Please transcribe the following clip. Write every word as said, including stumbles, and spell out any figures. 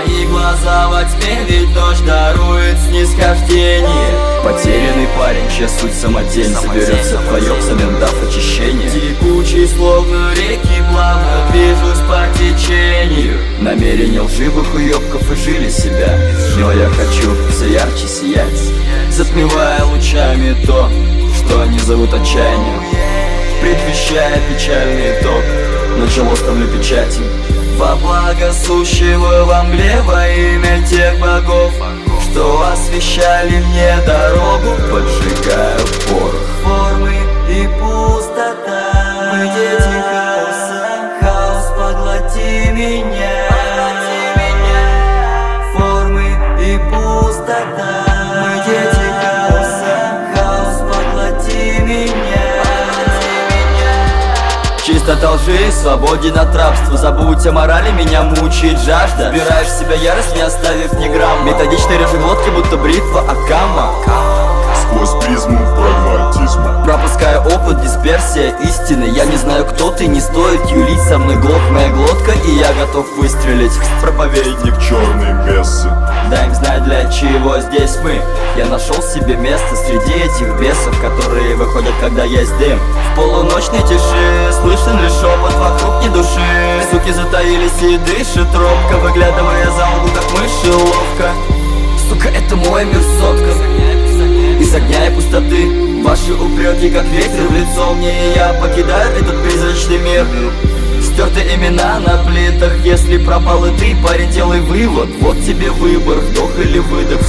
Мои глаза во тьме, ведь ночь дарует снисхождение. Потерянный парень, чья суть самодельность, берется твое взамен дав очищение. Текучий, словно реки, плавно движусь по течению. Намерения лживых уёбков и жили себя, но я хочу все ярче сиять, затмевая лучами то, что они зовут отчаянием, предвещая печальный итог. начало ставлю печати. Во благо сущего во мгле, во имя тех богов, что освещали мне дорогу, поджигаю порох. Формы и пустота, мы дети хаоса, хаос поглоти меня. Формы и пустота, мы дети хаоса, хаос поглоти меня. Чистота лжи, свободен от рабства. Забудь о морали, меня мучает жажда. Вбираешь в себя ярость, не оставив ни грамма. Методично режу глотки, будто бритва Акама. Сквозь призму прагматизма Пропуская опыт, дисперсия истины. Я не знаю, кто ты, не стоит юлить со мной. Глотк моя глотка, и я готов выстрелить. проповедник черной мессы. Дай им знать, для чего здесь мы. Я нашел себе место среди этих бесов, которые выходят, когда есть дым. В полуночной тиши слышен лишь шепот, вокруг ни души. Суки затаились и дышат робко, выглядывая за угол, как мыши ловко. Сука, это мой мир сотка из огня и пустоты. Ваши упреки, как ветер в лицо мне, и я покидаю этот призрачный мир. Стерты имена на плитах, если пропал и ты, парень, делай вывод. Вот тебе выбор, вдох или выдох,